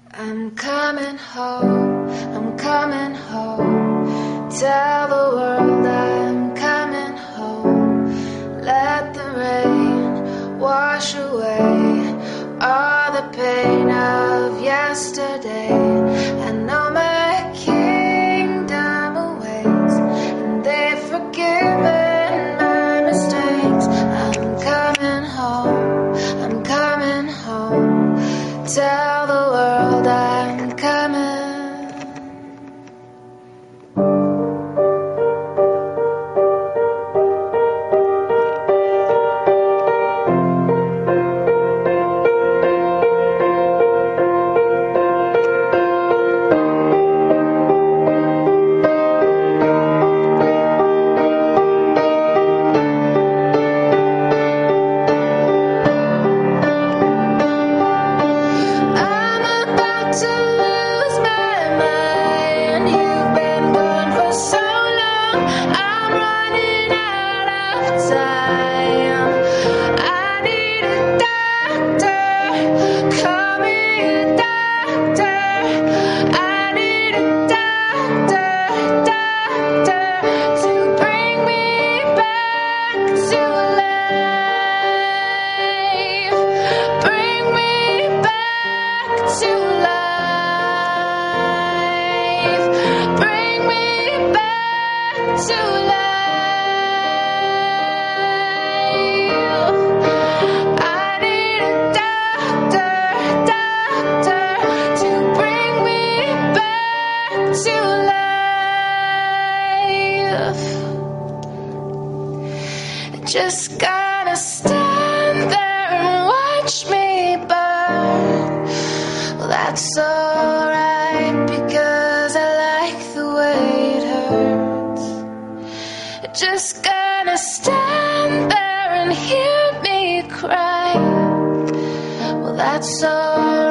I'm coming home, I'm coming home. Tell the world I'm coming home. Let the rain wash away all the pain of yesterday. I know my kingdom awaits, and they've forgiven my mistakes. I'm coming home, I'm coming home. Tell the world I'm coming. Just gotta stand there and watch me burn. Well, that's alright, because I like the way it hurts. Just gotta stand there and hear me cry. Well, that's alright.